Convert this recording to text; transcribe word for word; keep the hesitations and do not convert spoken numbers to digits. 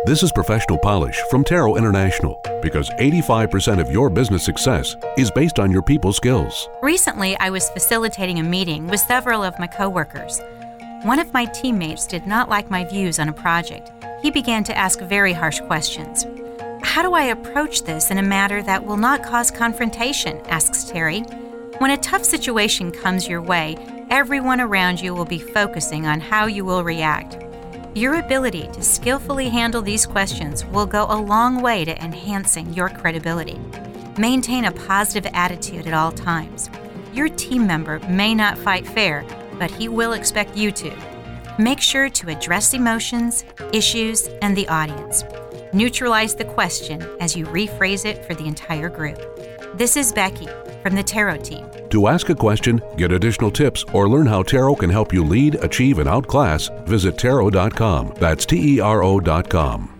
This is Professional Polish from Tarot International, because eighty-five percent of your business success is based on your people skills. Recently, I was facilitating a meeting with several of my coworkers. One of my teammates did not like my views on a project. He began to ask very harsh questions. How do I approach this in a manner that will not cause confrontation? Asks Terry. When a tough situation comes your way, everyone around you will be focusing on how you will react. Your ability to skillfully handle these questions will go a long way to enhancing your credibility. Maintain a positive attitude at all times. Your team member may not fight fair, but he will expect you to. Make sure to address emotions, issues, and the audience. Neutralize the question as you rephrase it for the entire group. This is Becky from the Tarot team. To ask a question, get additional tips, or learn how Tarot can help you lead, achieve, and outclass, visit tarot dot com. That's T E R O dot com.